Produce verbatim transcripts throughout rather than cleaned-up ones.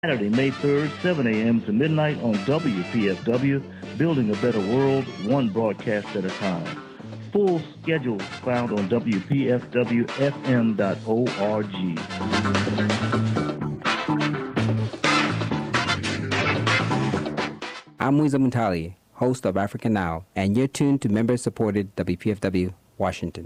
Saturday, May third, seven a.m. to midnight on W P F W, Building a Better World, one broadcast at a time. Full schedule found on W P F W F M dot org. I'm Muiza Muntali, host of Africa Now, and you're tuned to member-supported W P F W Washington.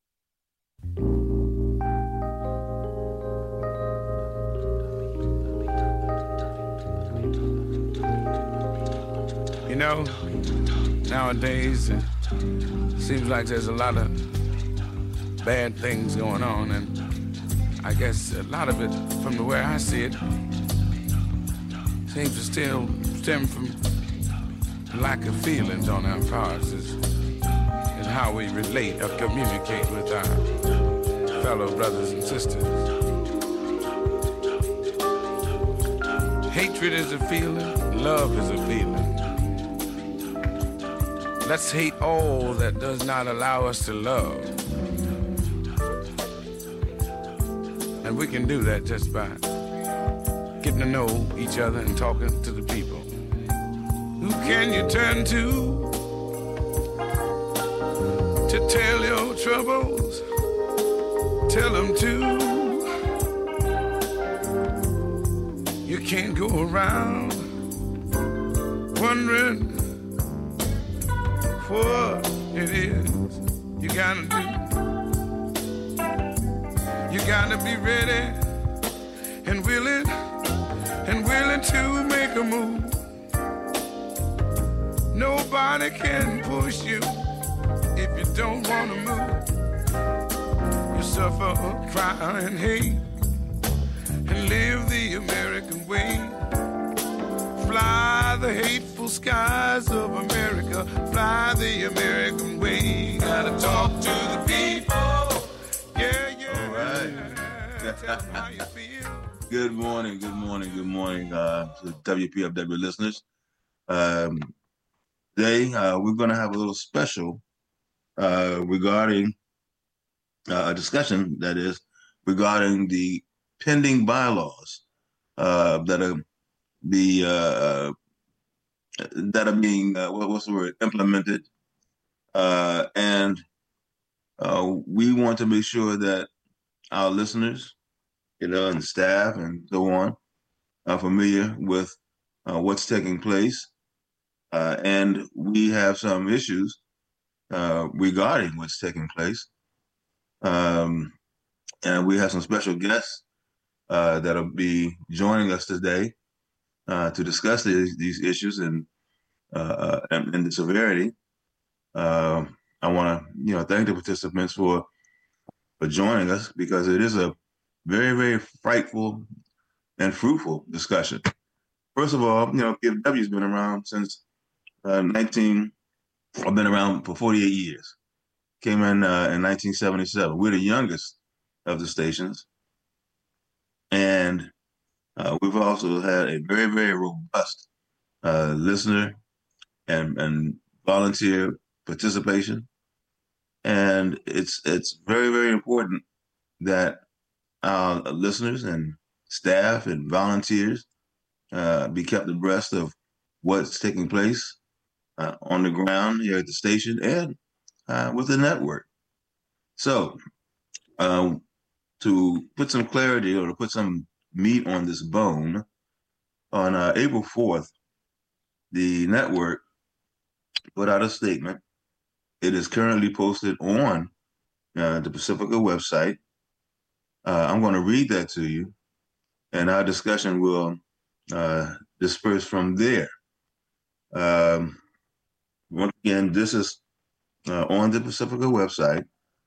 You know, nowadays it seems like there's a lot of bad things going on, and I guess a lot of it, from the way I see it, seems to still stem from lack of feelings on our parts, is, is how we relate or communicate with our fellow brothers and sisters. Hatred is a feeling, love is a feeling. Let's hate all that does not allow us to love. And we can do that just by getting to know each other and talking to the people. Who can you turn to to tell your troubles? Tell them to. You can't go around wondering what it is you gotta do. You gotta be ready and willing and willing to make a move. Nobody can push you if you don't wanna move. You suffer, cry and hate and live the American way. Fly the hateful skies of America. Fly the American way. Gotta talk to the people. Yeah, yeah. All right. Tell them how you feel. Good morning, good morning, good morning uh, to W P F W listeners. Um, today, uh, we're going to have a little special uh, regarding uh, a discussion, that is, regarding the pending bylaws uh, that are the uh, that are being uh, what, what's the word implemented, uh, and uh, we want to make sure that our listeners, you know, and staff and so on, are familiar with uh, what's taking place, uh, and we have some issues uh, regarding what's taking place, um, and we have some special guests uh, that'll be joining us today. Uh, to discuss these, these issues and, uh, and and the severity. Uh, I want to you know thank the participants for for joining us, because it is a very very frightful and fruitful discussion. First of all, you know P F W's been around since uh, nineteen. I've been around for forty-eight years. Came in uh, in nineteen seventy-seven. We're the youngest of the stations, and Uh, we've also had a very, very robust uh, listener and, and volunteer participation. And it's it's very, very important that our listeners and staff and volunteers uh, be kept abreast of what's taking place uh, on the ground here at the station and uh, with the network. So um, to put some clarity, or to put some meat on this bone, on uh, April fourth, the network put out a statement. It is currently posted on uh, the Pacifica website. Uh, I'm going to read that to you, and our discussion will uh, disperse from there. Um, once again, this is uh, on the Pacifica website,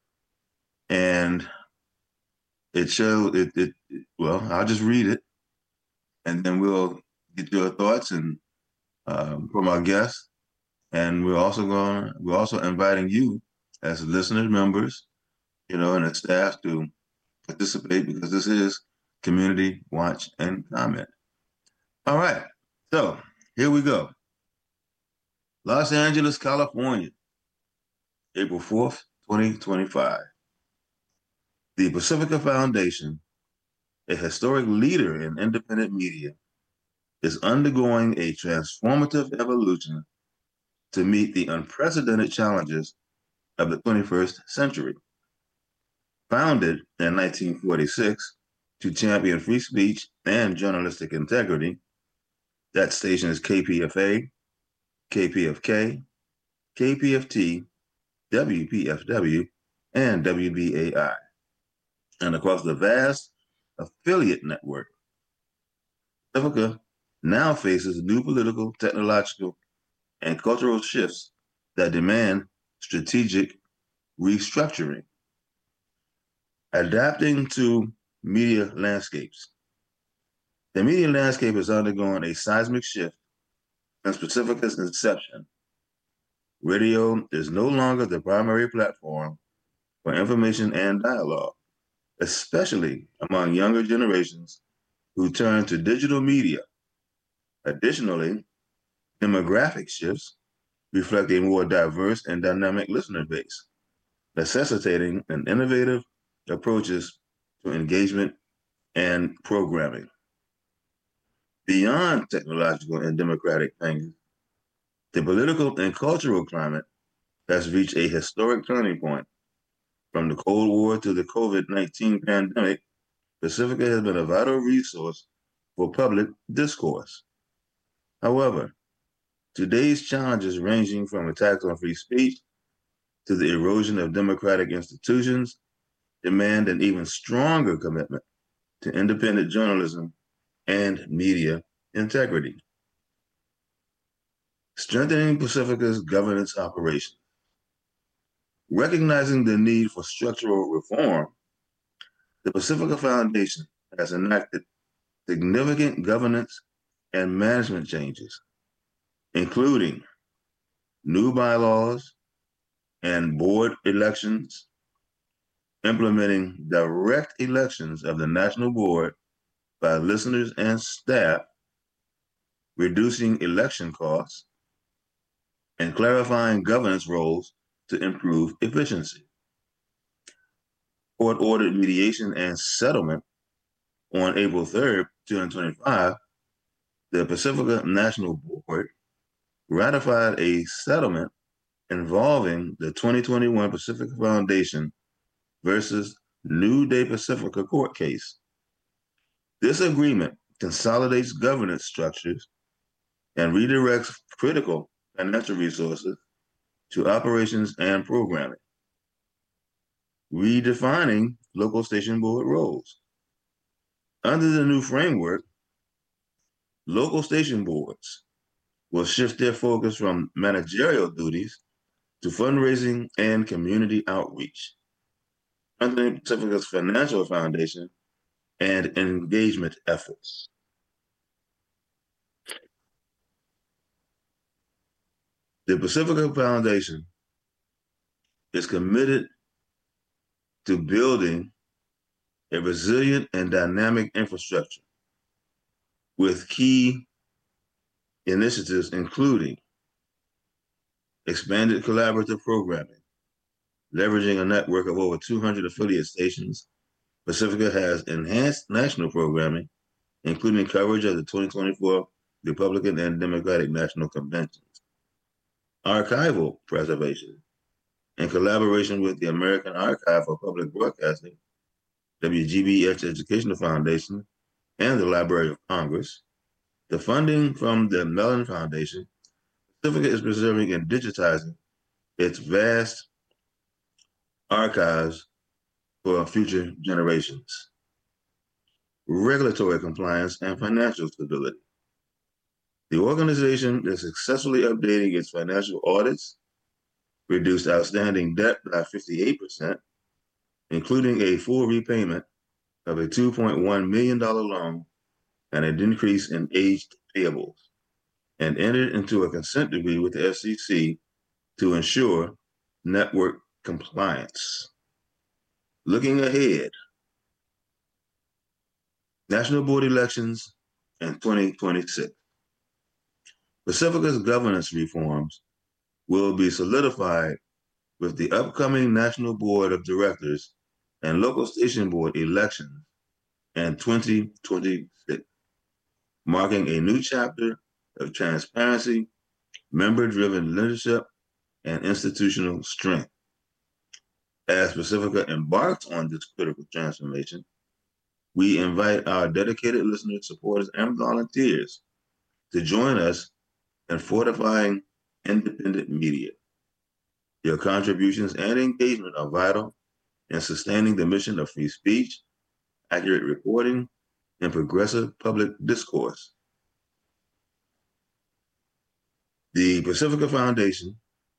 and It shows it, it. Well, I'll just read it, and then we'll get your thoughts and um, from our guests. And we're also going. We're also inviting you, as listeners, members, you know, and the staff, to participate, because this is community watch and comment. All right. So here we go. Los Angeles, California, April fourth, twenty twenty-five. The Pacifica Foundation, a historic leader in independent media, is undergoing a transformative evolution to meet the unprecedented challenges of the twenty-first century. Founded in nineteen forty-six to champion free speech and journalistic integrity, that station is K P F A, K P F K, K P F T, W P F W, and W B A I, and across the vast affiliate network. Pacifica now faces new political, technological, and cultural shifts that demand strategic restructuring. Adapting to media landscapes. The media landscape has undergone a seismic shift since Pacifica's inception. Radio is no longer the primary platform for information and dialogue, especially among younger generations who turn to digital media. Additionally, demographic shifts reflect a more diverse and dynamic listener base, necessitating an innovative approaches to engagement and programming. Beyond technological and democratic changes, the political and cultural climate has reached a historic turning point. From the Cold War to the COVID nineteen pandemic, Pacifica has been a vital resource for public discourse. However, today's challenges, ranging from attacks on free speech to the erosion of democratic institutions, demand an even stronger commitment to independent journalism and media integrity. Strengthening Pacifica's governance operations. Recognizing the need for structural reform, the Pacifica Foundation has enacted significant governance and management changes, including new bylaws and board elections, implementing direct elections of the National Board by listeners and staff, reducing election costs, and clarifying governance roles to improve efficiency. Court-ordered mediation and settlement. On April third, twenty twenty-five, the Pacifica National Board ratified a settlement involving the twenty twenty-one Pacifica Foundation versus New Day Pacifica court case. This agreement consolidates governance structures and redirects critical financial resources to operations and programming, redefining local station board roles. Under the new framework, local station boards will shift their focus from managerial duties to fundraising and community outreach, strengthening Pacifica's financial foundation and engagement efforts. The Pacifica Foundation is committed to building a resilient and dynamic infrastructure with key initiatives including expanded collaborative programming, leveraging a network of over two hundred affiliate stations. Pacifica has enhanced national programming, including coverage of the twenty twenty-four Republican and Democratic National Conventions. Archival preservation, in collaboration with the American Archive for Public Broadcasting, W G B H Educational Foundation, and the Library of Congress. The funding from the Mellon Foundation, Pacifica is preserving and digitizing its vast archives for future generations. Regulatory compliance and financial stability. The organization is successfully updating its financial audits, reduced outstanding debt by fifty-eight percent, including a full repayment of a two point one million dollars loan and an increase in aged payables, and entered into a consent decree with the F C C to ensure network compliance. Looking ahead, national board elections in twenty twenty-six. Pacifica's governance reforms will be solidified with the upcoming National Board of Directors and local station board elections in twenty twenty-six. marking a new chapter of transparency, member-driven leadership, and institutional strength. As Pacifica embarks on this critical transformation, we invite our dedicated listeners, supporters, and volunteers to join us in fortifying independent media. Your contributions and engagement are vital in sustaining the mission of free speech, accurate reporting, and progressive public discourse. The Pacifica Foundation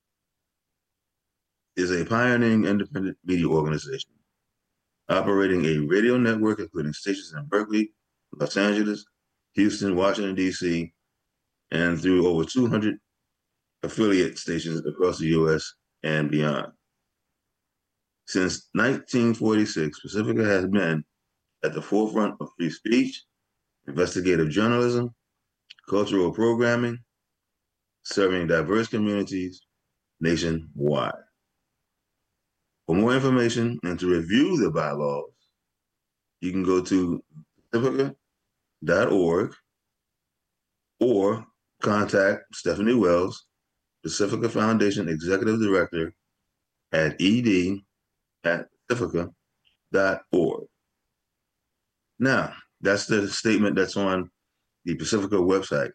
is a pioneering independent media organization operating a radio network including stations in Berkeley, Los Angeles, Houston, Washington, D C, and through over two hundred affiliate stations across the U S and beyond. Since nineteen forty-six, Pacifica has been at the forefront of free speech, investigative journalism, cultural programming, serving diverse communities nationwide. For more information and to review the bylaws, you can go to pacifica dot org or contact Stephanie Wells, Pacifica Foundation Executive Director, at ed at pacifica dot org. Now, that's the statement that's on the Pacifica website.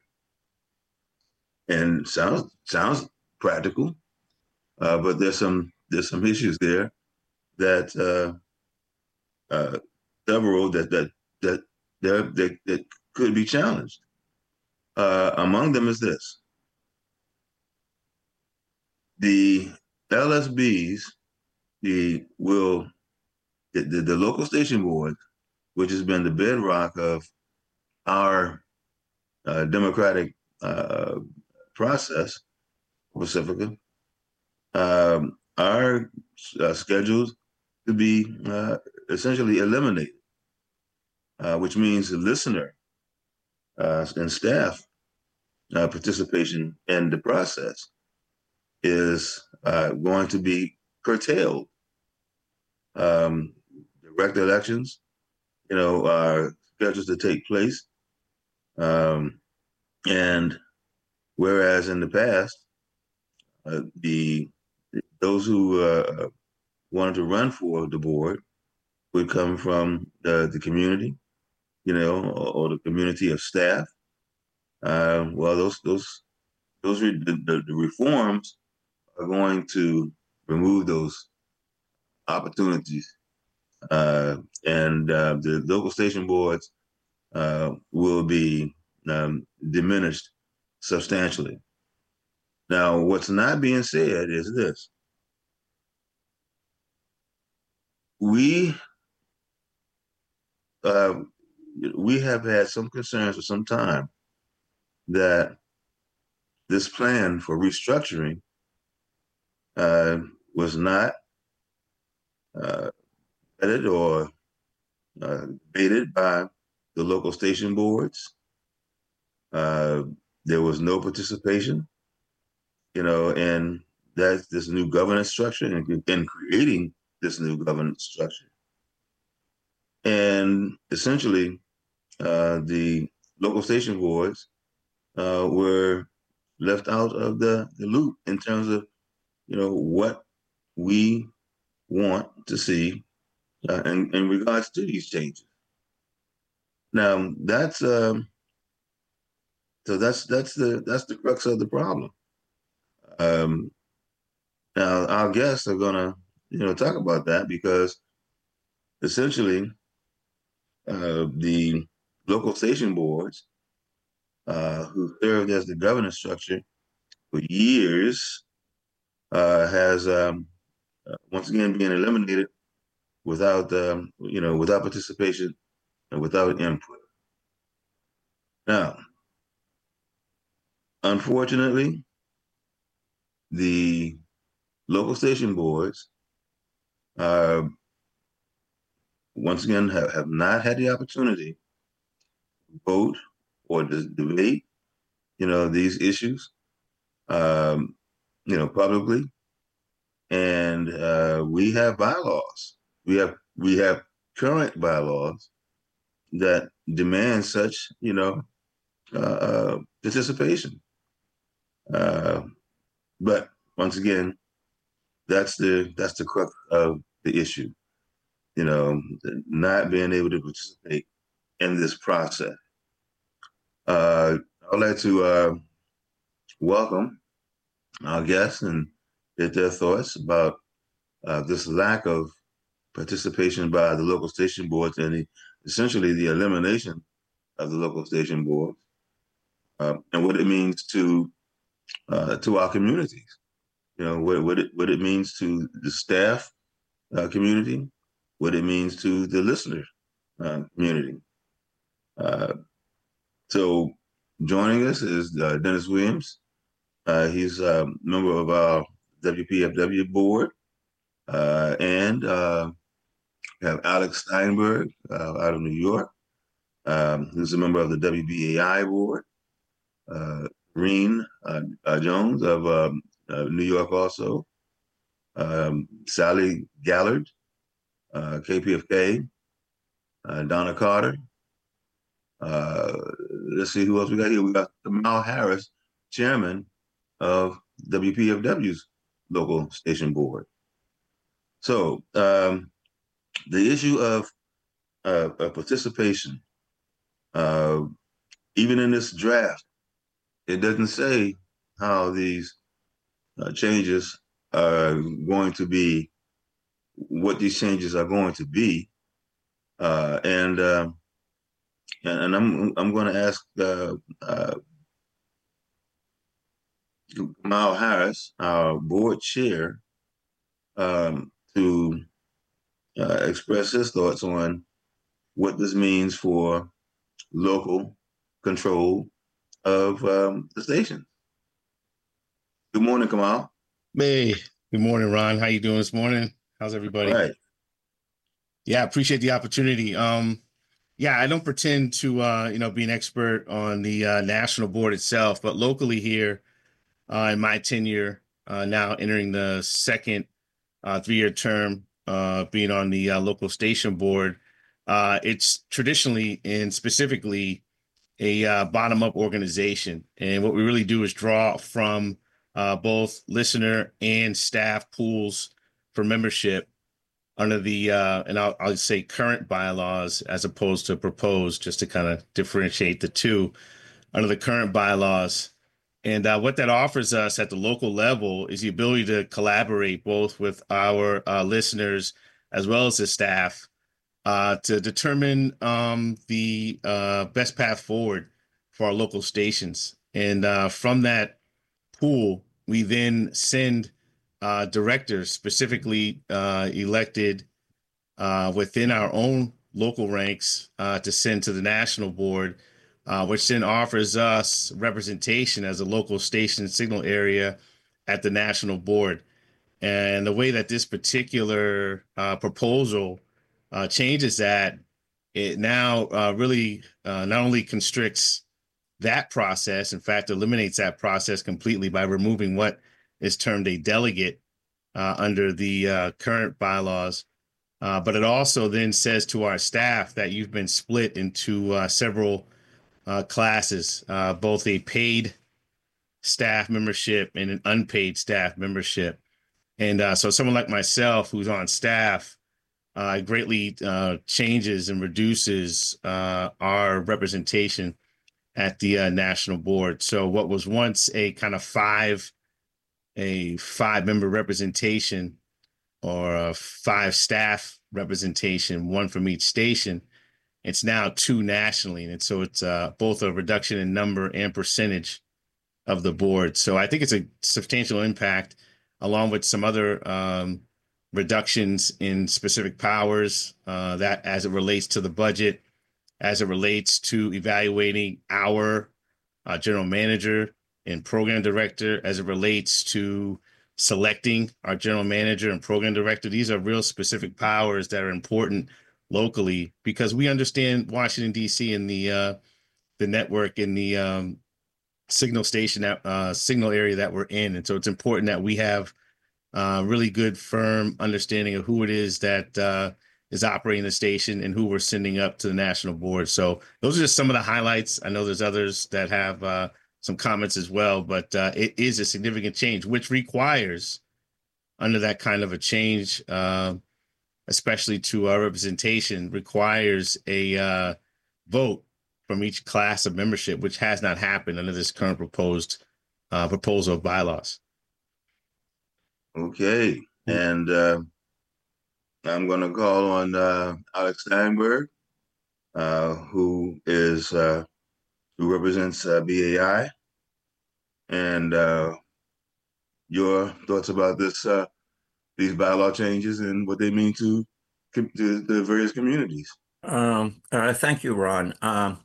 And sounds sounds practical, uh, but there's some there's some issues there that uh, uh, several that that that that, that, that could be challenged. Uh, among them is this: the L S Bs, the will the, the, the local station board, which has been the bedrock of our uh, democratic uh, process, Pacifica, um, are uh, scheduled to be uh, essentially eliminated, uh, which means the listener uh, and staff uh, participation in the process is uh, going to be curtailed. Um, direct elections, you know, are scheduled to take place, um, and whereas in the past, uh, the those who uh, wanted to run for the board would come from the, the community, you know, or, or the community of staff. Uh, well, those those those re- the, the, the reforms are going to remove those opportunities, uh, and uh, the local station boards uh, will be um, diminished substantially. Now, what's not being said is this: we uh, we have had some concerns for some time that this plan for restructuring uh, was not uh, vetted or uh, debated by the local station boards. Uh, there was no participation, you know, in that this new governance structure and in creating this new governance structure. And essentially, uh, the local station boards uh, were left out of the, the loop in terms of, you know, what we want to see uh, in, in regards to these changes. Now, that's um, so that's that's the that's the crux of the problem. Um, now, our guests are gonna, you know, talk about that because essentially, uh, the local station boards, uh, who served as the governance structure for years, uh, has um, uh, once again being eliminated without, um, you know, without participation and without input. Now, unfortunately, the local station boards uh, once again have, have not had the opportunity to vote or to debate, you know, these issues, um, you know, publicly. And uh, we have bylaws. We have we have current bylaws that demand such, you know, uh, participation. Uh, but once again, that's the that's the crux of the issue. You know, not being able to participate in this process. Uh, I'd like to uh, welcome our guests and get their thoughts about uh, this lack of participation by the local station boards and the, essentially the elimination of the local station boards, uh, and what it means to uh, to our communities. You know, what, what it what it means to the staff uh, community, what it means to the listener uh, community. Uh, so, joining us is uh, Dennis Williams. Uh, he's a member of our W P F W board, uh, and uh, we have Alex Steinberg uh, out of New York, um, who's a member of the W B A I board. Uh, Reen uh, uh, Jones of um, uh, New York also. Um, Sally Gallard, uh, K P F K. Uh, Donna Carter. Uh, let's see who else we got here. We got Kamal Harris, chairman of W P F W's local station board. So um, the issue of, uh, of participation, uh, even in this draft, it doesn't say how these uh, changes are going to be, what these changes are going to be, uh, and uh, and, and I'm I'm going to ask uh, uh, Kamal Harris, our board chair, um, to uh, express his thoughts on what this means for local control of um, the station. Good morning, Kamal. Hey, good morning, Ron. How you doing this morning? How's everybody? All right. Yeah, I appreciate the opportunity. Um, yeah, I don't pretend to, uh, you know, be an expert on the uh, national board itself, but locally here, uh, in my tenure, uh, now entering the second uh, three-year term, uh, being on the uh, local station board, uh, it's traditionally and specifically a uh, bottom-up organization. And what we really do is draw from uh, both listener and staff pools for membership under the, uh, and I'll, I'll say current bylaws as opposed to proposed, just to kind of differentiate the two, under the current bylaws. And uh, what that offers us at the local level is the ability to collaborate both with our uh, listeners as well as the staff uh, to determine um, the uh, best path forward for our local stations. And uh, from that pool, we then send uh, directors specifically uh, elected uh, within our own local ranks uh, to send to the national board, uh, which then offers us representation as a local station signal area at the national board. And the way that this particular uh, proposal uh, changes that, it now uh, really uh, not only constricts that process, in fact, eliminates that process completely by removing what is termed a delegate uh, under the uh, current bylaws. Uh, but it also then says to our staff that you've been split into uh, several uh, classes, uh, both a paid staff membership and an unpaid staff membership. And uh, so someone like myself who's on staff uh, greatly uh, changes and reduces uh, our representation at the uh, national board. So what was once a kind of five, a five member representation or a five staff representation, one from each station, it's now two nationally. And so it's uh, both a reduction in number and percentage of the board. So I think it's a substantial impact, along with some other um, reductions in specific powers uh, that as it relates to the budget, as it relates to evaluating our uh, general manager and program director, as it relates to selecting our general manager and program director. These are real specific powers that are important locally because we understand Washington, D C and the uh, the network and the um, signal station, uh, signal area that we're in. And so it's important that we have uh, really good, firm understanding of who it is that uh, is operating the station and who we're sending up to the national board. So those are just some of the highlights. I know there's others that have uh, some comments as well, but uh, it is a significant change, which requires, under that kind of a change, uh, especially to our representation, requires a uh, vote from each class of membership, which has not happened under this current proposed uh, proposal of bylaws. Okay, and uh, I'm going to call on uh, Alex Steinberg, uh, who is uh, who represents uh, B A I, and uh, your thoughts about this uh, these bylaw changes and what they mean to, to the various communities. Um, uh, thank you, Ron. Um,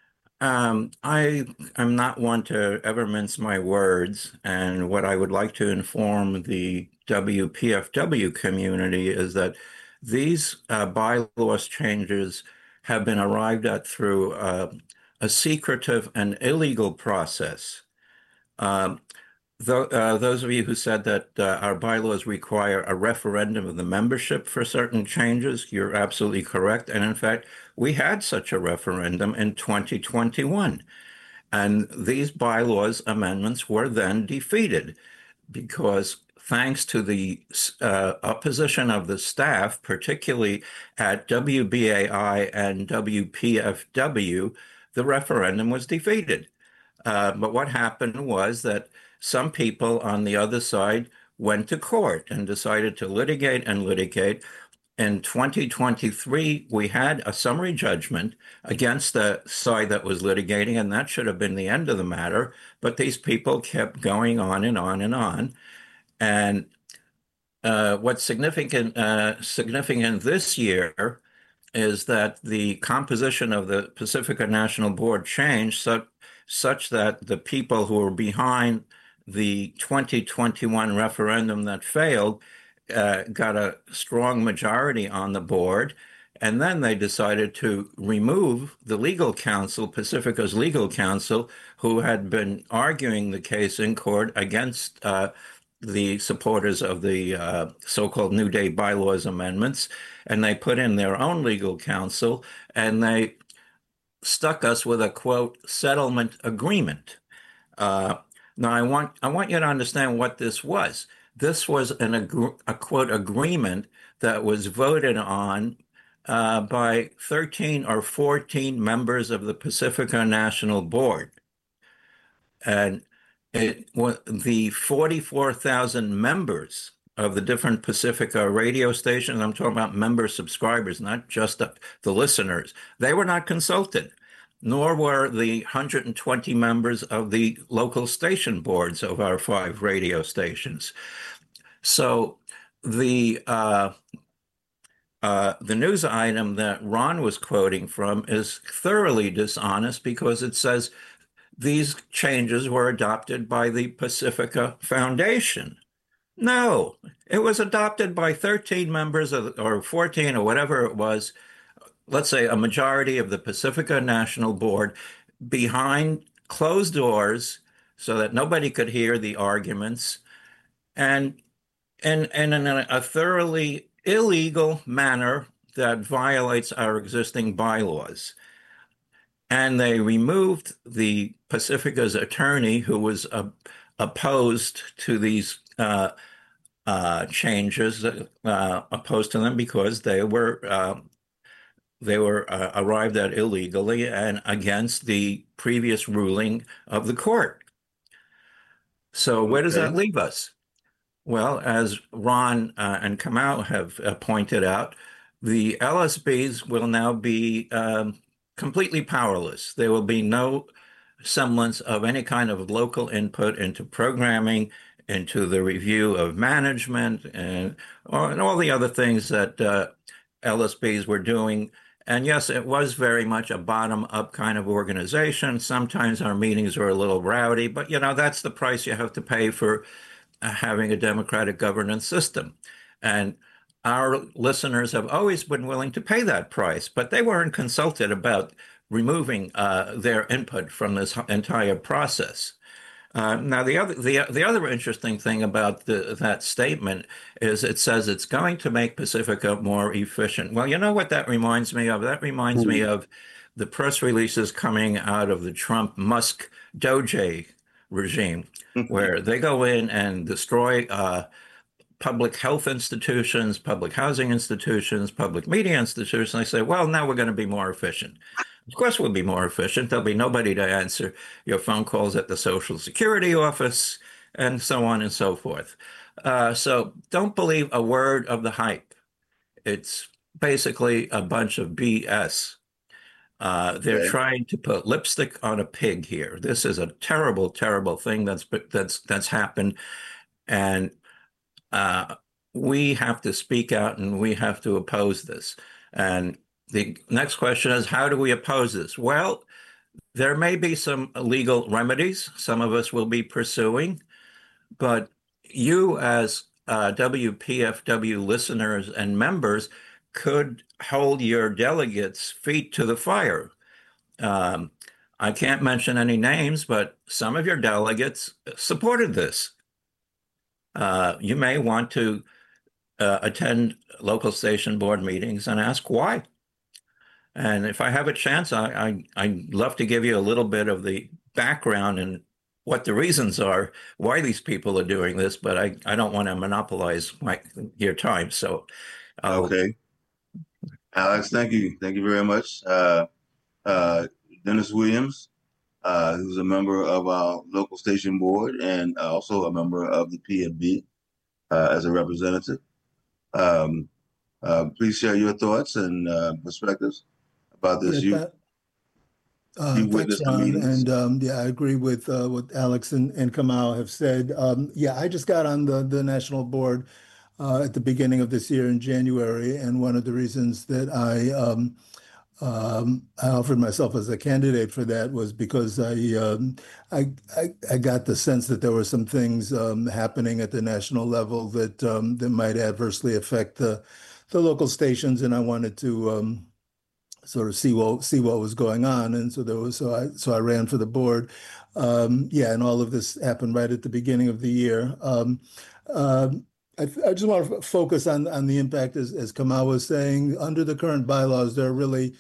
um, I am not one to ever mince my words, and what I would like to inform the W P F W community is that these uh, bylaws changes have been arrived at through uh, a secretive and illegal process. Um, th uh, those of you who said that uh, our bylaws require a referendum of the membership for certain changes, you're absolutely correct. And in fact, we had such a referendum in twenty twenty-one. And these bylaws amendments were then defeated because thanks to the uh, opposition of the staff, particularly at W B A I and W P F W, the referendum was defeated. Uh, but what happened was that some people on the other side went to court and decided to litigate and litigate. In twenty twenty-three, we had a summary judgment against the side that was litigating, and that should have been the end of the matter. But these people kept going on and on and on. And uh, what's significant, uh, significant this year is that the composition of the Pacifica National Board changed such, such that the people who were behind the twenty twenty-one referendum that failed uh, got a strong majority on the board. And then they decided to remove the legal counsel, Pacifica's legal counsel, who had been arguing the case in court against uh, the supporters of the uh, so-called New Day bylaws amendments. And they put in their own legal counsel, and they stuck us with a, quote, settlement agreement. Uh, now, I want, I want you to understand what this was. This was an, a, quote, agreement that was voted on uh, by thirteen or fourteen members of the Pacifica National Board. And it was the forty-four thousand members of the different Pacifica radio stations. I'm talking about member subscribers, not just the, the listeners. They were not consulted, nor were the one hundred twenty members of the local station boards of our five radio stations. So the uh, uh, the news item that Ron was quoting from is thoroughly dishonest because it says these changes were adopted by the Pacifica Foundation. No, it was adopted by thirteen members of, or fourteen or whatever it was, let's say a majority of the Pacifica National Board behind closed doors so that nobody could hear the arguments, and, and, and in a, a thoroughly illegal manner that violates our existing bylaws. And they removed the Pacifica's attorney who was uh, opposed to these uh, uh, changes, uh, opposed to them because they were uh, they were uh, arrived at illegally and against the previous ruling of the court. So where does that leave us? Well, as Ron uh, and Kamau have uh, pointed out, the L S Bs will now be um, completely powerless. There will be no semblance of any kind of local input into programming, into the review of management, and, or, and all the other things that uh, L S Bs were doing. And yes, it was very much a bottom-up kind of organization. Sometimes our meetings were a little rowdy, but you know, that's the price you have to pay for uh, having a democratic governance system. And our listeners have always been willing to pay that price, but they weren't consulted about removing uh, their input from this entire process. Uh, now, the other the the other interesting thing about the, that statement is it says it's going to make Pacifica more efficient. Well, you know what that reminds me of? That reminds me of the press releases coming out of the Trump Musk Doge regime, where they go in and destroy uh, public health institutions, public housing institutions, public media institutions. They say, well, now we're going to be more efficient. Of course, we'll be more efficient. There'll be nobody to answer your phone calls at the Social Security office, and so on and so forth. Uh, so don't believe a word of the hype. It's basically a bunch of B S. Uh, they're Okay. trying to put lipstick on a pig here. This is a terrible, terrible thing that's that's that's happened, and uh, we have to speak out and we have to oppose this. And the next question is, how do we oppose this? Well, there may be some legal remedies some of us will be pursuing, but you as uh, W P F W listeners and members could hold your delegates' feet to the fire. Um, I can't mention any names, but some of your delegates supported this. Uh, you may want to uh, attend local station board meetings and ask why. And if I have a chance, I, I, I'd love to give you a little bit of the background and what the reasons are, why these people are doing this, but I, I don't want to monopolize my, your time. So, I'll, Okay. Alex, thank you. Thank you very much. Uh, uh, Dennis Williams, uh, who's a member of our local station board and also a member of the P F B uh, as a representative. Um, uh, please share your thoughts and uh, perspectives about this. Yeah, you, that- uh, you thanks, witnessed the Ron. meetings. And um, yeah, I agree with uh, what Alex and, and Kamal have said. Um, yeah, I just got on the, the national board uh, at the beginning of this year in January. And one of the reasons that I um, um, I offered myself as a candidate for that was because I, um, I, I, I got the sense that there were some things um, happening at the national level that um, that might adversely affect the, the local stations. And I wanted to um, sort of see what see what was going on, and so there was so I so I ran for the board. Um, yeah, and all of this happened right at the beginning of the year. Um, um, I, I just want to focus on on the impact, as as Kamal was saying. Under the current bylaws, there are really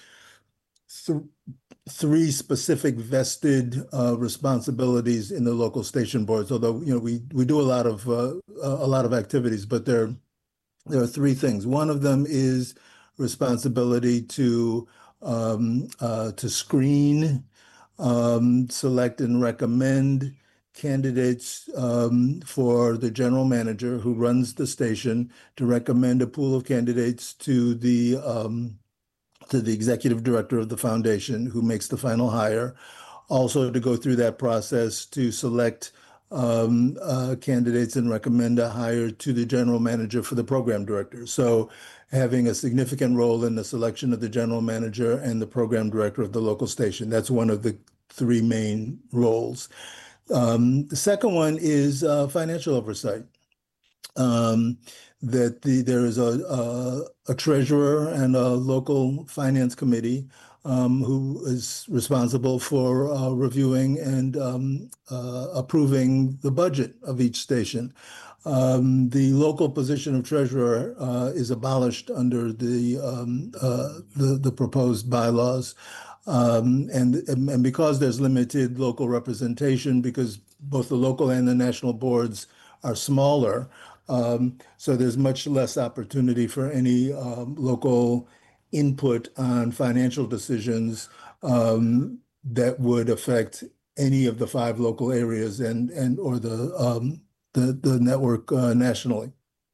th three specific vested uh, responsibilities in the local station boards. Although you know we we do a lot of uh, a lot of activities, but there there are three things. One of them is responsibility to um, uh, to screen, um, select, and recommend candidates um, for the general manager who runs the station, to recommend a pool of candidates to the um, to the executive director of the foundation, who makes the final hire. Also, to go through that process to select Um, uh, candidates and recommend a hire to the general manager for the program director. So having a significant role in the selection of the general manager and the program director of the local station. That's one of the three main roles. Um, the second one is uh, financial oversight. Um, that the, there is a, a, a treasurer and a local finance committee Um, who is responsible for uh, reviewing and um, uh, approving the budget of each station. Um, the local position of treasurer uh, is abolished under the, um, uh, the the proposed bylaws, um, and and because there's limited local representation, because both the local and the national boards are smaller, um, so there's much less opportunity for any um, local input on financial decisions um, that would affect any of the five local areas and and or the um, the, the network uh, nationally.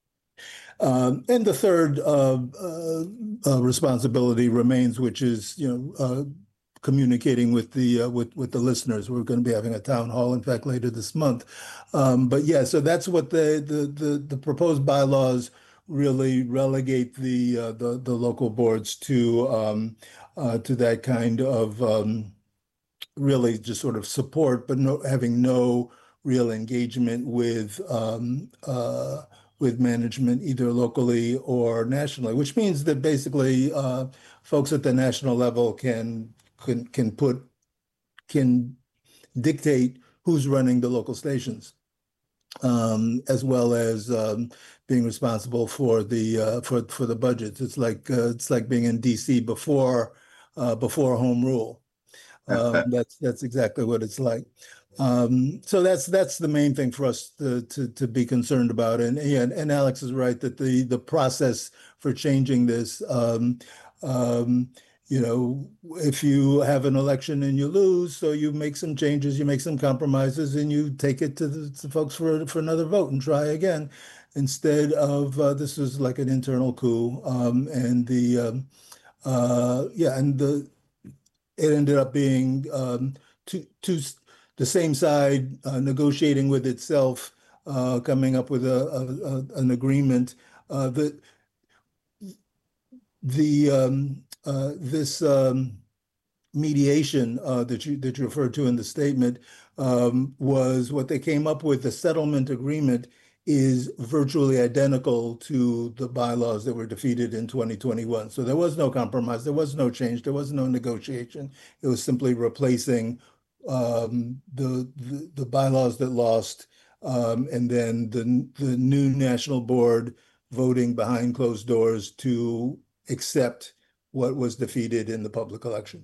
Um, and the third uh, uh, uh, responsibility remains, which is you know uh, communicating with the uh, with with the listeners. We're going to be having a town hall, in fact, later this month. Um, but yeah, so that's what the the the, the proposed bylaws really relegate the uh, the the local boards to um, uh, to that kind of um, really just sort of support, but no having no real engagement with um, uh, with management either locally or nationally. Which means that basically uh, folks at the national level can can can put can dictate who's running the local stations, um, as well as um, being responsible for the uh, for for the budgets. It's like uh, it's like being in D C before uh, before home rule. Um, that's that's exactly what it's like. Um, so that's that's the main thing for us to to, to be concerned about. And, and and Alex is right that the the process for changing this, um, um, you know, if you have an election and you lose, so you make some changes, you make some compromises, and you take it to the to folks for for another vote and try again, instead of uh, this is like an internal coup. Um, and the um, uh, yeah, and the it ended up being um, two, two, the same side uh, negotiating with itself, uh, coming up with a, a, a an agreement. Uh, that the um, uh, this um, mediation uh, that you that you referred to in the statement um, was what they came up with. The settlement agreement is virtually identical to the bylaws that were defeated in twenty twenty-one. So there was no compromise, there was no change, there was no negotiation. It was simply replacing um, the, the the bylaws that lost, um, and then the the new national board voting behind closed doors to accept what was defeated in the public election.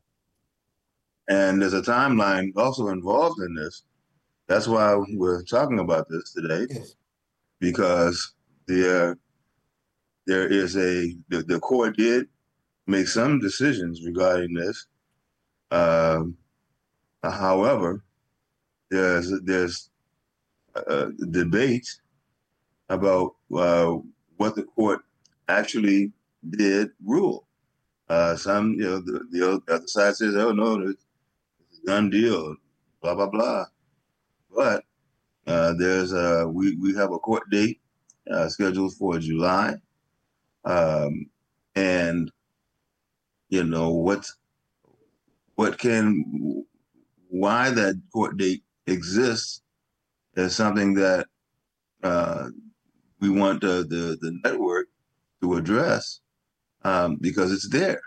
And there's a timeline also involved in this. That's why we're talking about this today, Yes. because there, there is a, the, the court did make some decisions regarding this. Um, however, there's, there's a debate about uh, what the court actually did rule. Uh, some, you know, the, the other side says, oh no, it's a done deal, blah, blah, blah. But uh, there's a, we, we have a court date uh, scheduled for July. Um, and, you know, what, what can, why that court date exists is something that uh, we want the, the, the network to address, um, because it's there.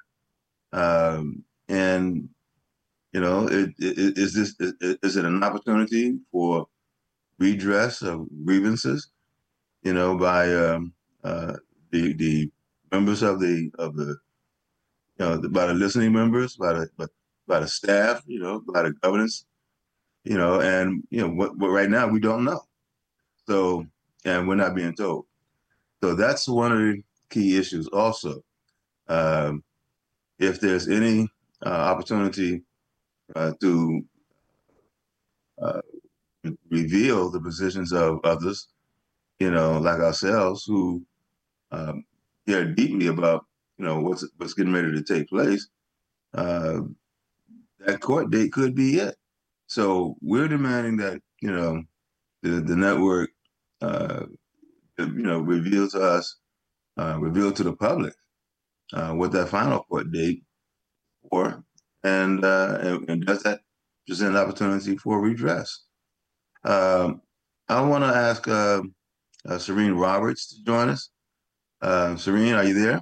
Um, and, you know, it, it, is this, is it an opportunity for redress of grievances, you know, by um, uh, the the members of the of the, you know, the, by the listening members, by the by, by the staff, you know, by the governance, you know, and you know what, what right now we don't know. So, and we're not being told. So that's one of the key issues. Also, um, if there's any uh, opportunity uh, to uh, reveal the positions of others, you know, like ourselves, who um, care deeply about, you know, what's what's getting ready to take place, uh, that court date could be it. So we're demanding that, you know, the the network, uh, you know, reveal to us, uh, reveal to the public uh, what that final court date for, and, uh, and and does that present an opportunity for redress? Um, I want to ask uh, uh, Serene Roberts to join us. Uh, Serene, are you there?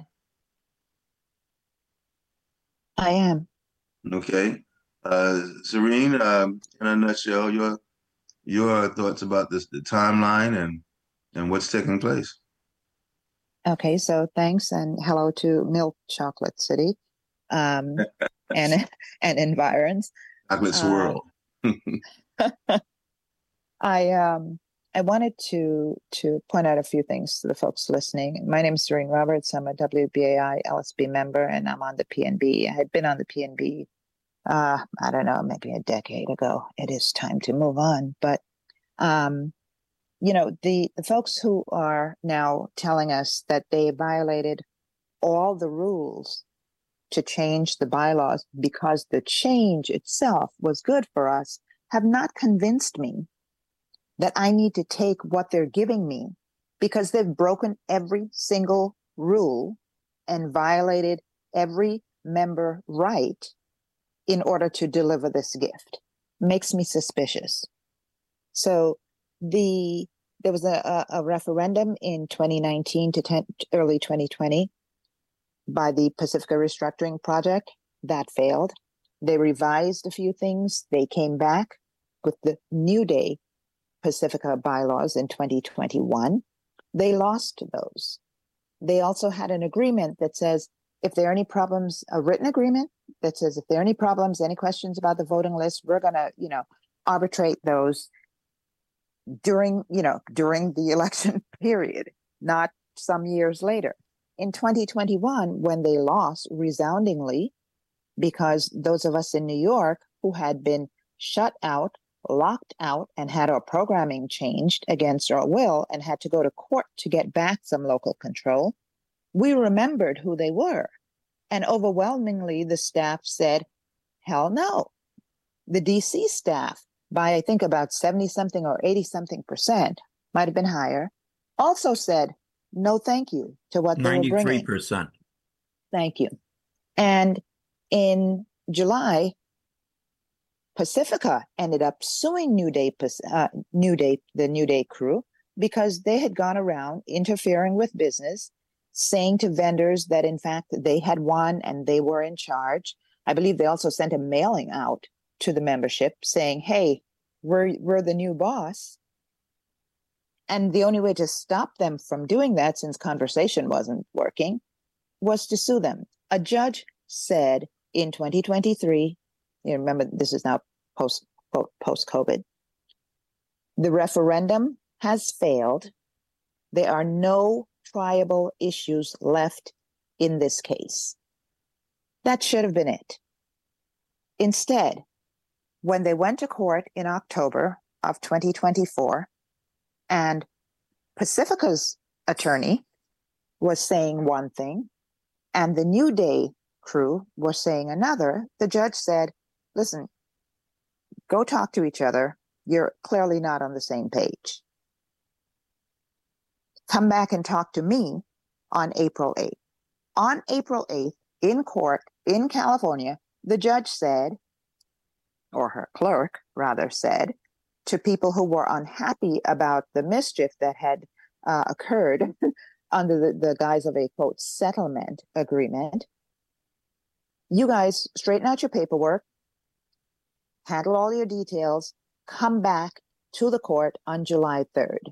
I am. Okay. Uh, Serene, um, in a nutshell, your your thoughts about this, the timeline and and what's taking place. Okay, so thanks and hello to Milk Chocolate City, um, and and environs. Chocolate Swirl. Uh, I um I wanted to to point out a few things to the folks listening. My name is Serene Roberts. I'm a W B A I L S B member, and I'm on the P N B. I had been on the P N B, uh, I don't know, maybe a decade ago. It is time to move on. But, um, you know, the, the folks who are now telling us that they violated all the rules to change the bylaws because the change itself was good for us have not convinced me that I need to take what they're giving me, because they've broken every single rule and violated every member right in order to deliver this gift. Makes me suspicious. So the there was a, a referendum in twenty nineteen to ten, early twenty twenty by the Pacifica Restructuring Project that failed. They revised a few things. They came back. with the New Day Pacifica bylaws in twenty twenty-one. They lost those. They also had an agreement that says if there are any problems, a written agreement that says if there are any problems, any questions about the voting list, we're going to, you know, arbitrate those during, you know, during the election period, not some years later. In twenty twenty-one, when they lost resoundingly, because those of us in New York who had been shut out, locked out, and had our programming changed against our will and had to go to court to get back some local control, we remembered who they were. And overwhelmingly, the staff said, hell no. The D C staff, by I think about seventy something or eighty something percent, might have been higher, also said, no, thank you to what they were bringing. ninety-three percent. Thank you. And in July, Pacifica ended up suing New Day, uh, New Day, the New Day crew, because they had gone around interfering with business, saying to vendors that, in fact, they had won and they were in charge. I believe they also sent a mailing out to the membership saying, hey, we're, we're the new boss. And the only way to stop them from doing that, since conversation wasn't working, was to sue them. A judge said in twenty twenty-three, you remember this is now post, post-COVID, the referendum has failed. There are no triable issues left in this case. That should have been it. Instead, when they went to court in October of twenty twenty-four, and Pacifica's attorney was saying one thing, and the New Day crew were saying another, the judge said, listen, go talk to each other. You're clearly not on the same page. Come back and talk to me on April eighth. On April eighth, in court in California, the judge said, or her clerk rather said, to people who were unhappy about the mischief that had uh, occurred under the, the guise of a, quote, settlement agreement, you guys straighten out your paperwork, handle all your details, come back to the court on July third.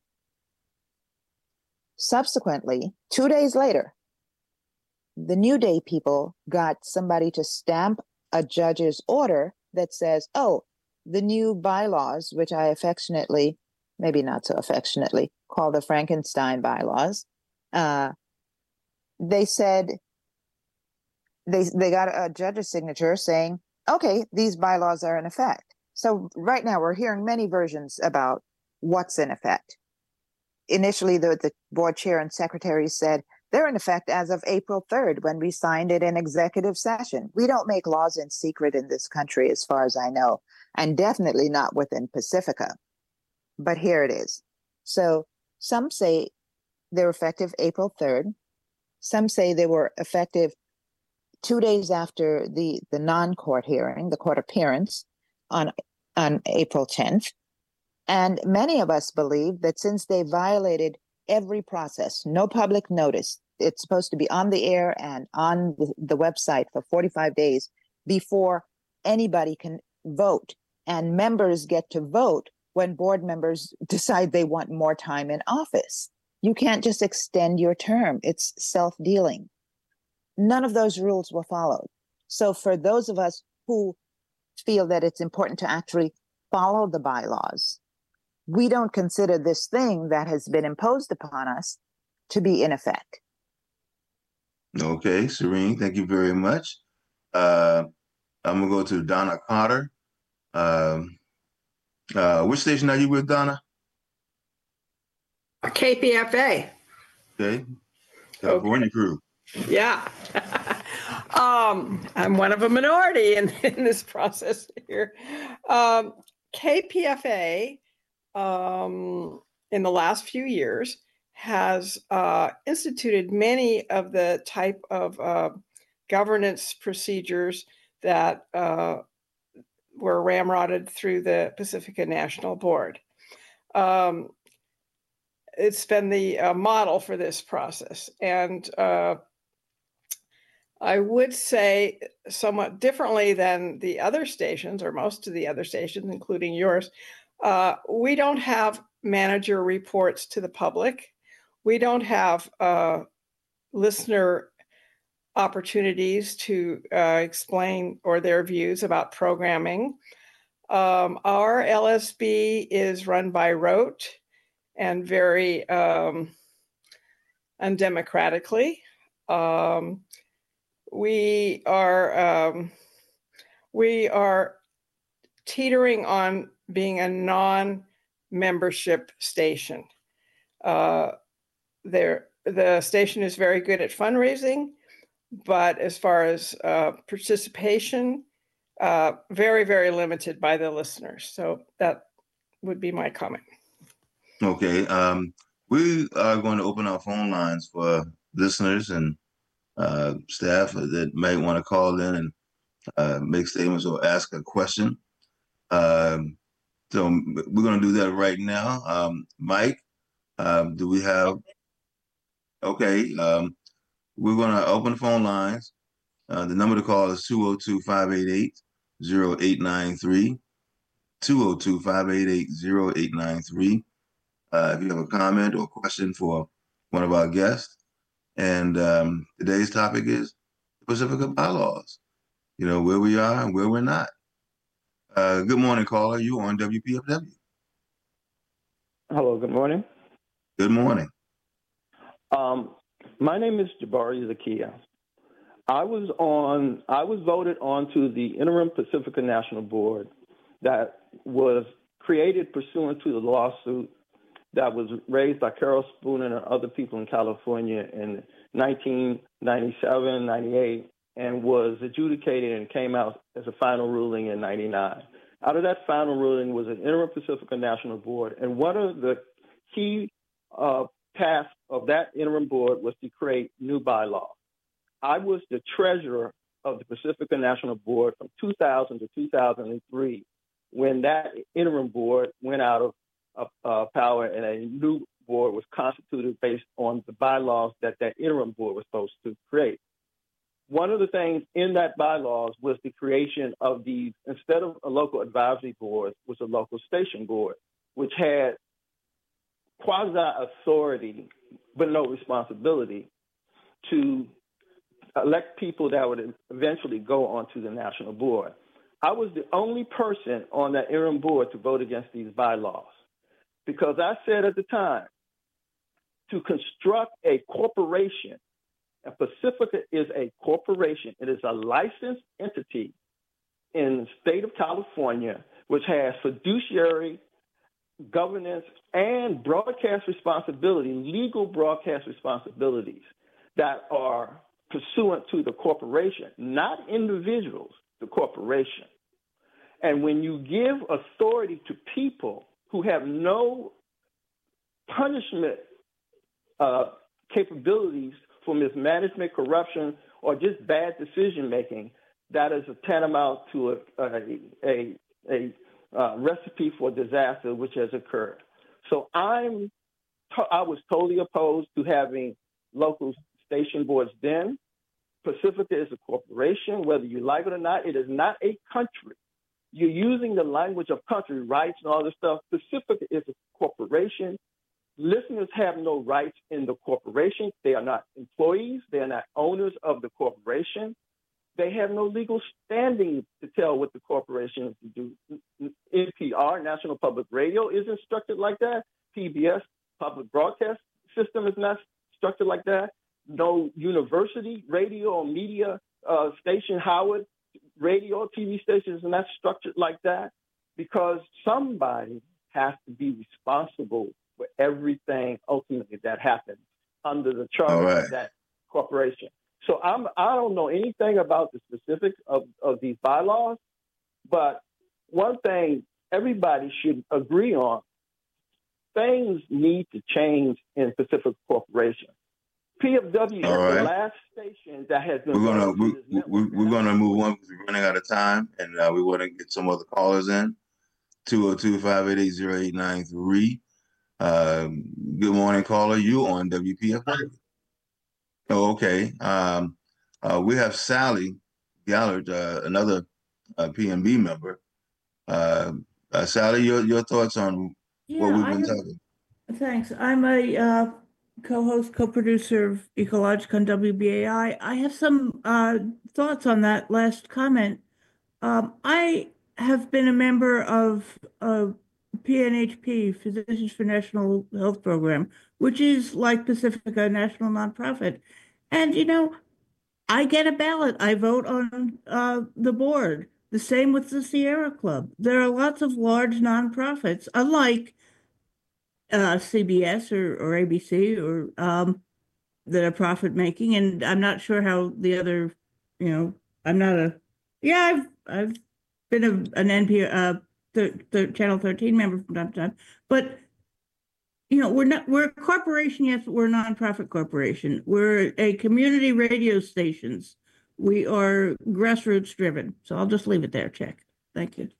Subsequently, two days later, the New Day people got somebody to stamp a judge's order that says, oh, the new bylaws, which I affectionately, maybe not so affectionately, call the Frankenstein bylaws, uh, they said, they, they got a judge's signature saying, okay, these bylaws are in effect. So right now we're hearing many versions about what's in effect. Initially, the, the board chair and secretary said, they're in effect as of April third, when we signed it in executive session. We don't make laws in secret in this country, as far as I know, and definitely not within Pacifica. But here it is. So some say they're effective April third. Some say they were effective two days after the, the non-court hearing, the court appearance on, on April tenth. And many of us believe that since they violated every process, no public notice, it's supposed to be on the air and on the, the website for forty-five days before anybody can vote. And members get to vote when board members decide they want more time in office. You can't just extend your term. It's self-dealing. None of those rules were followed. So for those of us who feel that it's important to actually follow the bylaws, we don't consider this thing that has been imposed upon us to be in effect. Okay, Serene, thank you very much. Uh, I'm gonna go to Donna Carter. Um, uh, which station are you with, Donna? K P F A. Okay, California okay. Crew. Yeah. um, I'm one of a minority in, in this process here. Um, K P F A, um, in the last few years, has uh, instituted many of the type of uh, governance procedures that uh, were ramrodded through the Pacifica National Board. Um, it's been the uh, model for this process. And uh, I would say somewhat differently than the other stations, or most of the other stations, including yours. Uh, we don't have manager reports to the public. We don't have uh, listener opportunities to uh, explain or their views about programming. Um, our L S B is run by rote and very um, undemocratically. Um, we are um, we are teetering on being a non-membership station. Uh, there, the station is very good at fundraising, but as far as uh, participation, uh, very, very limited by the listeners. So that would be my comment. Okay. Um, we are going to open our phone lines for listeners and uh, staff that might want to call in and uh, make statements or ask a question. Um, so we're going to do that right now. Um, Mike, um, do we have? Okay. Um, we're going to open the phone lines. Uh, the number to call is two oh two, five eight eight, oh eight nine three. two oh two, five eight eight, oh eight nine three. Uh, if you have a comment or question for one of our guests. And um, today's topic is Pacifica bylaws. You know, where we are and where we're not. Uh, good morning, caller. You on W P F W? Hello, good morning. Good morning. Um, my name is Jabari Zakia. I was on, I was voted onto the Interim Pacifica National Board that was created pursuant to the lawsuit that was raised by Carol Spooner and other people in California in nineteen ninety-seven, ninety-eight, and was adjudicated and came out as a final ruling in ninety-nine. Out of that final ruling was an Interim Pacifica National Board, and one of the key uh, tasks of that interim board was to create new bylaws. I was the treasurer of the Pacifica National Board from two thousand to two thousand three, when that interim board went out of uh, uh, power and a new board was constituted based on the bylaws that that interim board was supposed to create. One of the things in that bylaws was the creation of these, instead of a local advisory board, was a local station board, which had quasi-authority, but no responsibility to elect people that would eventually go onto the national board. I was the only person on that interim board to vote against these bylaws because I said at the time, to construct a corporation, and Pacifica is a corporation. It is a licensed entity in the state of California, which has fiduciary governance and broadcast responsibility, legal broadcast responsibilities that are pursuant to the corporation, not individuals, the corporation. And when you give authority to people who have no punishment uh, capabilities for mismanagement, corruption, or just bad decision-making, that is a tantamount to a, a, a, a uh, recipe for disaster which has occurred. So I'm, I was totally opposed to having local station boards then. Pacifica is a corporation, whether you like it or not. It is not a country. You're using the language of country rights and all this stuff. Pacifica is a corporation. Listeners have no rights in the corporation. They are not employees. They are not owners of the corporation. They have no legal standing to tell what the corporation is to do. N P R, National Public Radio, isn't structured like that. P B S, Public Broadcast System, is not structured like that. No university, radio, or media uh, station, Howard radio, T V station is not structured like that because somebody has to be responsible for everything ultimately that happens under the charter right. of that corporation. So I'm, I don't know anything about the specifics of, of these bylaws, but one thing everybody should agree on, things need to change in Pacific Corporation. P F W All is right. the last station that has been. We're gonna we, we, we're gonna move on because we're running out of time, and uh, we want to get some other callers in. two oh two, five eight eight, oh eight nine three. Um, good morning, caller. You on W P F W? Oh, okay. Um, Uh, we have Sally Gallard, uh, another uh, P N B member. Uh, uh, Sally, your your thoughts on Yeah, what we've I been have, talking? thanks. I'm a uh, co-host, co-producer of Ecologic on W B A I. I have some uh, thoughts on that last comment. Um, I have been a member of uh, P N H P, Physicians for National Health Program, which is like Pacifica, a national nonprofit. And, you know, I get a ballot. I vote on uh, the board. The same with the Sierra Club. There are lots of large nonprofits, unlike uh, C B S or, or A B C or um, that are profit making. And I'm not sure how the other, you know, I'm not a, yeah, I've I've been a, an N P R, uh, th- th- Channel thirteen member from time to time, but you know, we're not, we're a corporation, yes, but we're a nonprofit corporation. We're a community radio stations. We are grassroots driven. So I'll just leave it there, Check. Thank you.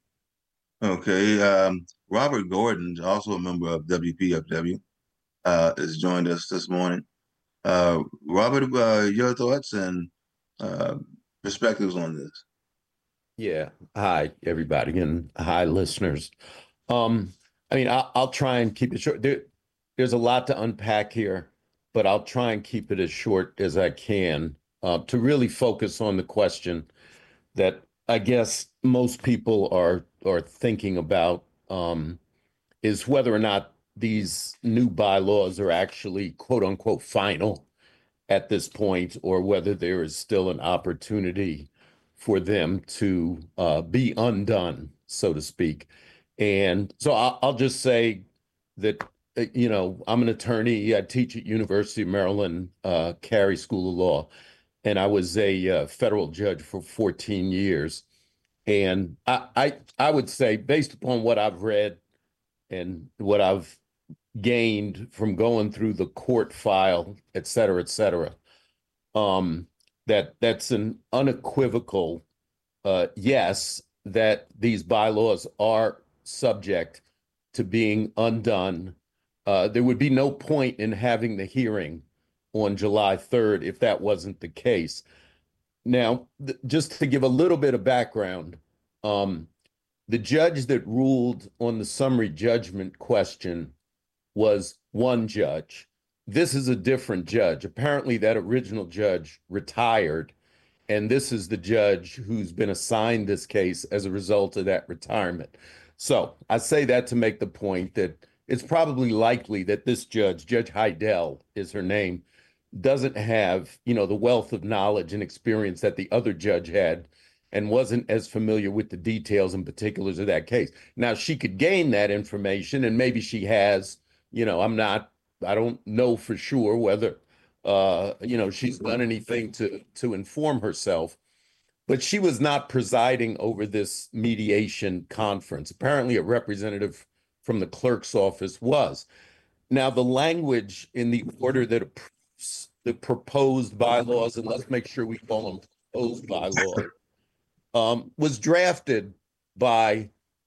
Okay. Um, Robert Gordon, also a member of W P F W, uh, has joined us this morning. Uh, Robert, uh, your thoughts and uh, perspectives on this? Yeah. Hi, everybody, and hi, listeners. Um, I mean, I'll, I'll try and keep it short. There, there's a lot to unpack here, but I'll try and keep it as short as I can uh, to really focus on the question that I guess most people are are thinking about um, is whether or not these new bylaws are actually quote unquote final at this point, or whether there is still an opportunity for them to uh, be undone, so to speak. And so I'll, I'll just say that, uh, you know, I'm an attorney. I teach at University of Maryland, uh, Carey School of Law, and I was a uh, federal judge for fourteen years. And I, I, I would say, based upon what I've read and what I've gained from going through the court file, et cetera, et cetera, um, that that's an unequivocal uh, yes, that these bylaws are subject to being undone. Uh, there would be no point in having the hearing on July third if that wasn't the case. Now, th- just to give a little bit of background, um, the judge that ruled on the summary judgment question was one judge. This is a different judge. Apparently, that original judge retired, and this is the judge who's been assigned this case as a result of that retirement. So I say that to make the point that it's probably likely that this judge, Judge Heidel is her name, doesn't have, you know, the wealth of knowledge and experience that the other judge had, and wasn't as familiar with the details and particulars of that case. Now, she could gain that information, and maybe she has, you know, I'm not, I don't know for sure whether, uh, you know, she's done anything to, to inform herself, but she was not presiding over this mediation conference. Apparently, a representative from the clerk's office was. Now, the language in the order that approves the proposed bylaws, and let's make sure we call them proposed bylaws, um, was drafted by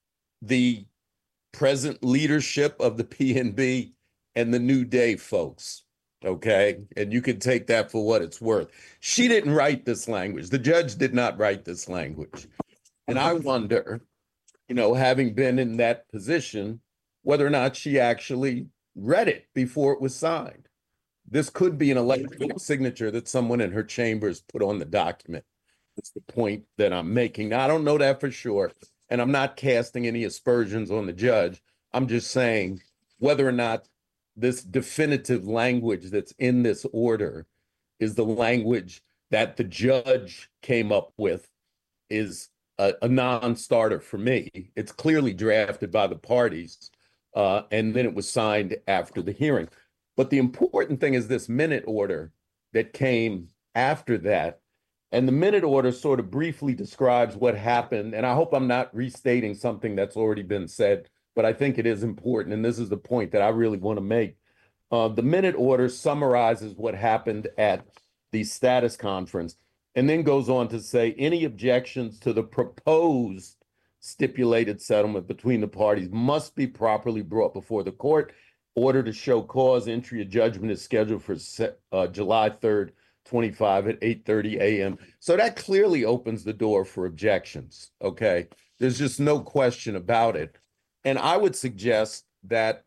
the present leadership of the P N B and the New Day folks, okay? And you can take that for what it's worth. She didn't write this language. The judge did not write this language. And I wonder, you know, having been in that position, whether or not she actually read it before it was signed. This could be an electronic signature that someone in her chambers put on the document. That's the point that I'm making. Now, I don't know that for sure, and I'm not casting any aspersions on the judge. I'm just saying whether or not this definitive language that's in this order is the language that the judge came up with is a, a non-starter for me. It's clearly drafted by the parties, uh, and then it was signed after the hearing. But the important thing is this minute order that came after that. And the minute order sort of briefly describes what happened. And I hope I'm not restating something that's already been said, but I think it is important. And this is the point that I really want to make. Uh, the minute order summarizes what happened at the status conference and then goes on to say any objections to the proposed stipulated settlement between the parties must be properly brought before the court. Order to show cause, entry of judgment is scheduled for uh, July third, twenty-five at eight thirty a m So that clearly opens the door for objections, okay? There's just no question about it. And I would suggest that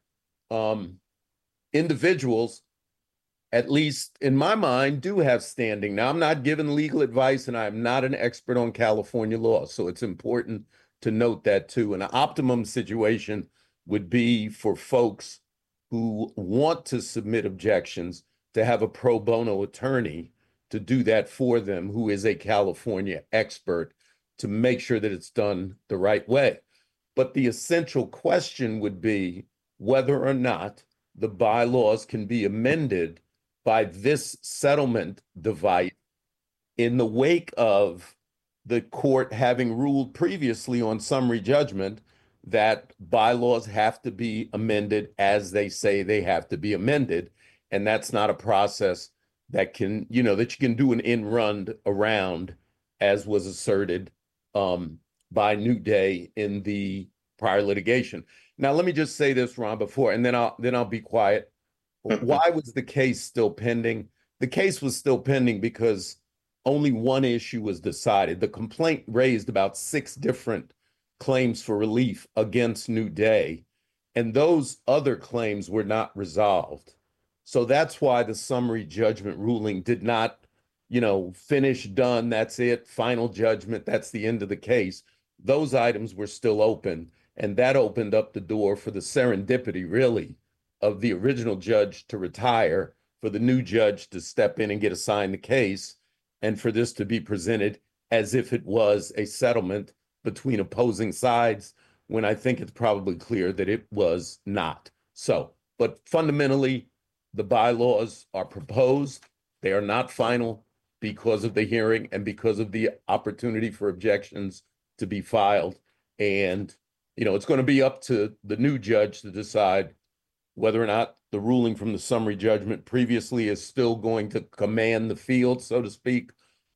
um, individuals, at least in my mind, do have standing. Now, I'm not giving legal advice, and I'm not an expert on California law, so it's important to note that too. An optimum situation would be for folks who want to submit objections to have a pro bono attorney to do that for them, who is a California expert, to make sure that it's done the right way. But the essential question would be whether or not the bylaws can be amended by this settlement device in the wake of the court having ruled previously on summary judgment that bylaws have to be amended as they say they have to be amended. And that's not a process that can, you know, that you can do an in run around, as was asserted um, by New Day in the prior litigation. Now, let me just say this, Ron, before, and then I'll then I'll be quiet. Why was the case still pending? The case was still pending because only one issue was decided. The complaint raised about six different claims for relief against New Day, and those other claims were not resolved. So that's why the summary judgment ruling did not, you know, finish, done, that's it, final judgment, that's the end of the case. Those items were still open, and that opened up the door for the serendipity, really, of the original judge to retire, for the new judge to step in and get assigned the case, and for this to be presented as if it was a settlement between opposing sides, when I think it's probably clear that it was not. So, but fundamentally, the bylaws are proposed. They are not final because of the hearing and because of the opportunity for objections to be filed. And, you know, it's going to be up to the new judge to decide whether or not the ruling from the summary judgment previously is still going to command the field, so to speak,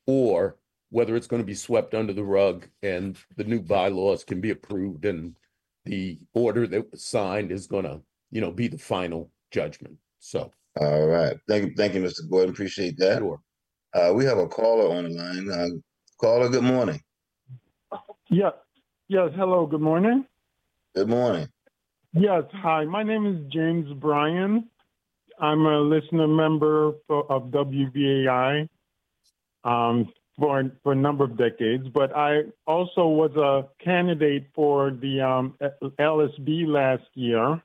or whether it's going to be swept under the rug and the new bylaws can be approved and the order that was signed is going to, you know, be the final judgment. So. All right. Thank you. Thank you, Mister Gordon. Appreciate that. Sure. Uh, we have a caller on the line. Uh, caller, good morning. Yeah. Yes. Hello. Good morning. Good morning. Yes. Hi. My name is James Bryan. I'm a listener member for, of W B A I um, for, for a number of decades, but I also was a candidate for the um, L S B last year,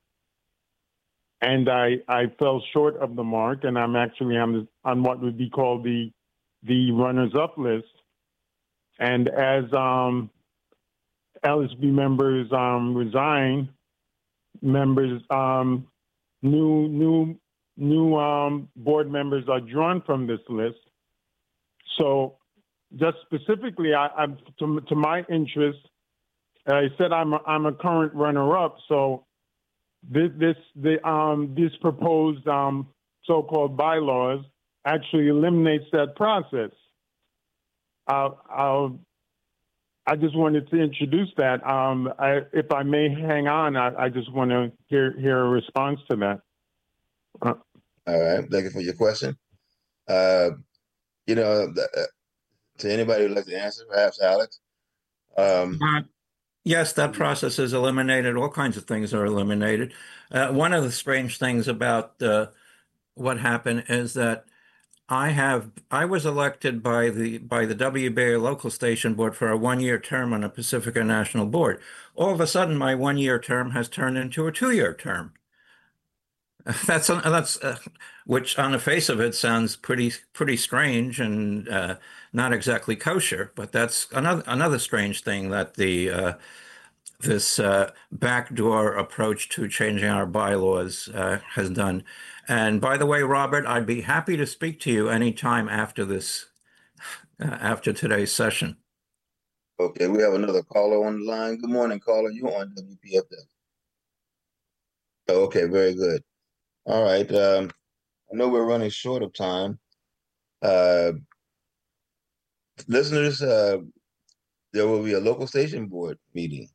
and I, I fell short of the mark, and I'm actually on, the, on what would be called the the runners-up list. And as um, L S B members um, resign, members um, new new new um, board members are drawn from this list. So, just specifically, I, I'm to, to my interest, I said I'm a, I'm a current runner-up. So, this this the um these proposed um so-called bylaws actually eliminates that process. I'll, I'll I just wanted to introduce that. Um, I, if I may hang on, I, I just want to hear hear a response to that. Uh, All right, thank you for your question. Uh, you know, uh, to anybody who'd like to answer, perhaps Alex. Um, uh, yes, that process is eliminated. All kinds of things are eliminated. Uh, one of the strange things about uh, what happened is that I have I was elected by the by the W B A local station board for a one-year term on a Pacifica National board. All of a sudden, my one-year term has turned into a two-year term. That's that's uh, which on the face of it sounds pretty pretty strange and uh, not exactly kosher. But that's another another strange thing that the uh, this uh, backdoor approach to changing our bylaws uh, has done. And by the way, Robert, I'd be happy to speak to you anytime after this, uh, after today's session. Okay, we have another caller on the line. Good morning, caller. You on W P F W? Okay, very good. All right. Um, I know we're running short of time. Uh, listeners, uh, there will be a local station board meeting.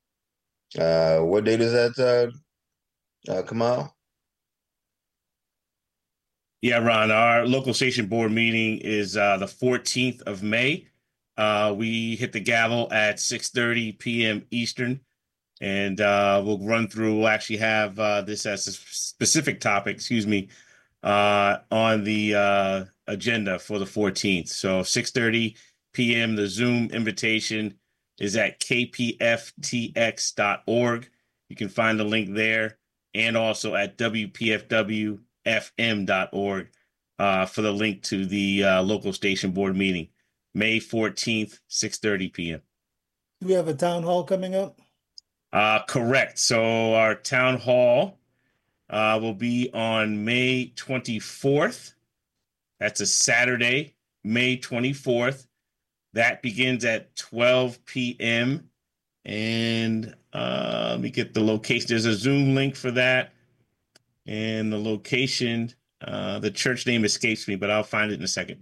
Uh, what date is that, uh, uh, Kamal? Yeah, Ron, our local station board meeting is uh, the fourteenth of May. Uh, we hit the gavel at six thirty p.m. Eastern, and uh, we'll run through, we'll actually have uh, this as a specific topic, excuse me, uh, on the uh, agenda for the fourteenth. So six thirty p.m. The Zoom invitation is at k p f t x dot org. You can find the link there, and also at w p f w f m dot org uh, for the link to the uh, local station board meeting, May fourteenth, six thirty p.m. Do we have a town hall coming up? Uh, correct. So our town hall uh, will be on May twenty-fourth. That's a Saturday, May twenty-fourth. That begins at twelve p.m. And uh, let me get the location. There's a Zoom link for that. And the location, uh, the church name escapes me, but I'll find it in a second.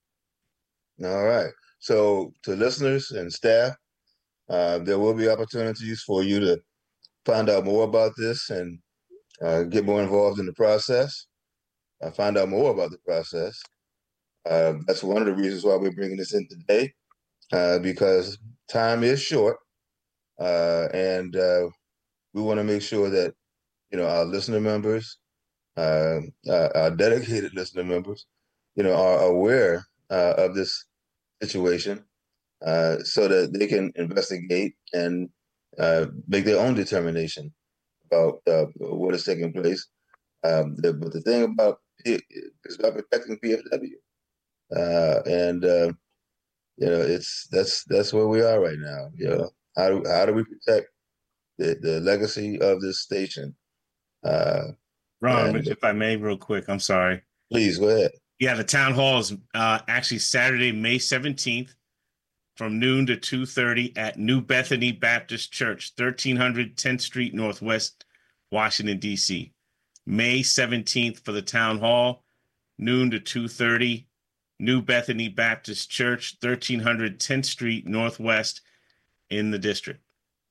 All right. So to listeners and staff, uh, there will be opportunities for you to find out more about this and uh, get more involved in the process, uh, find out more about the process. Uh, that's one of the reasons why we're bringing this in today, uh, because time is short, uh, and uh, we want to make sure that, you know, our listener members, uh, uh, our dedicated listener members, you know, are aware uh, of this situation, uh, so that they can investigate and uh, make their own determination about uh, what is taking place. Um, the, but the thing about it is about protecting P F W, uh, and uh, you know, it's that's that's where we are right now. You know, how do how do we protect the, the legacy of this station? Uh, Ron, and, if I may, real quick, I'm sorry. Please go ahead. Yeah, the town hall is uh, actually Saturday, May seventeenth, from noon to two thirty at New Bethany Baptist Church, thirteen hundred tenth Street Northwest, Washington, D C. May seventeenth for the town hall, noon to two thirty, New Bethany Baptist Church, thirteen hundred tenth Street Northwest in the district.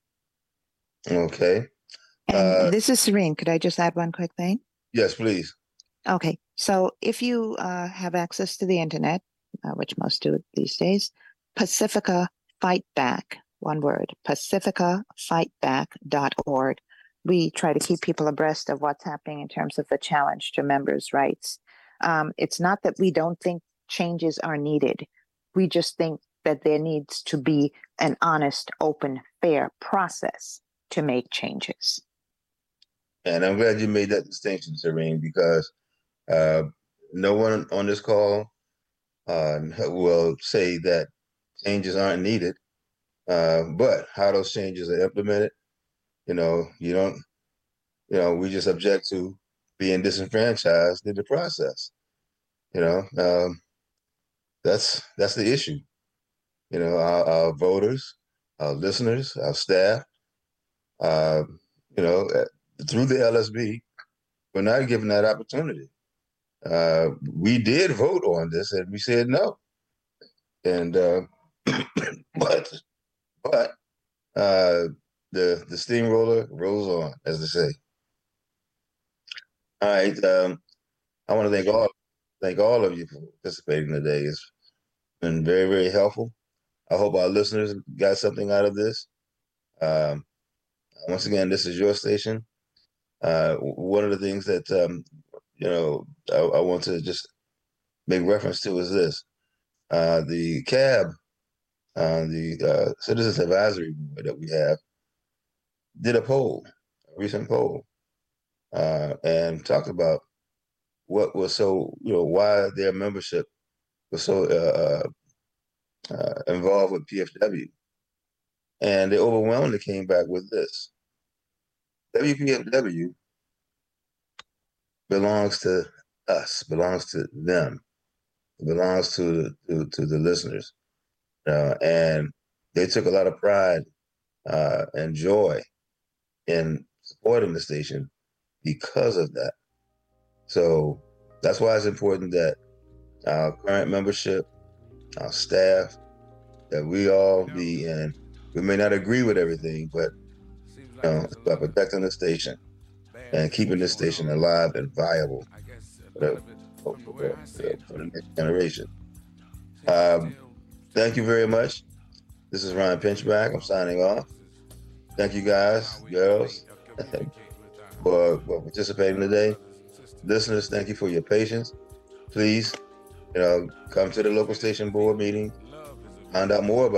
Okay. And Uh, this is Serene. Could I just add one quick thing? Yes, please. Okay. So if you uh, have access to the internet, uh, which most do these days, Pacifica Fight Back, one word, pacifica fight back dot org. We try to keep people abreast of what's happening in terms of the challenge to members' rights. Um, it's not that we don't think changes are needed. We just think that there needs to be an honest, open, fair process to make changes. And I'm glad you made that distinction, Serene, because uh, no one on this call uh, will say that changes aren't needed. Uh, but how those changes are implemented, you know, you don't, you know, we just object to being disenfranchised in the process. You know, um, that's that's the issue. You know, our, our voters, our listeners, our staff, uh, you know, through the L S B, we're not given that opportunity. Uh, we did vote on this, and we said no. And uh, but but uh, the the steamroller rolls on, as they say. All right, um, I want to thank all thank all of you for participating today. It's been very very helpful. I hope our listeners got something out of this. Um, once again, this is your station. Uh, one of the things that um, you know I, I want to just make reference to is this: uh, the C A B, uh, the uh, Citizens Advisory Board that we have, did a poll, a recent poll, uh, and talked about what was so you know why their membership was so uh, uh, involved with P F W, and they overwhelmingly came back with this: W P F W belongs to us, belongs to them, it belongs to, to to the listeners, uh, and they took a lot of pride uh, and joy in supporting the station because of that. So that's why it's important that our current membership, our staff, that we all be in. We may not agree with everything, but you know, it's about protecting the station and keeping this station alive and viable for the for, for, for the next generation. Um, thank you very much. This is Ryan Pinchback. I'm signing off. Thank you guys, girls, for, for participating today. Listeners, thank you for your patience. Please, you know, come to the local station board meeting, find out more about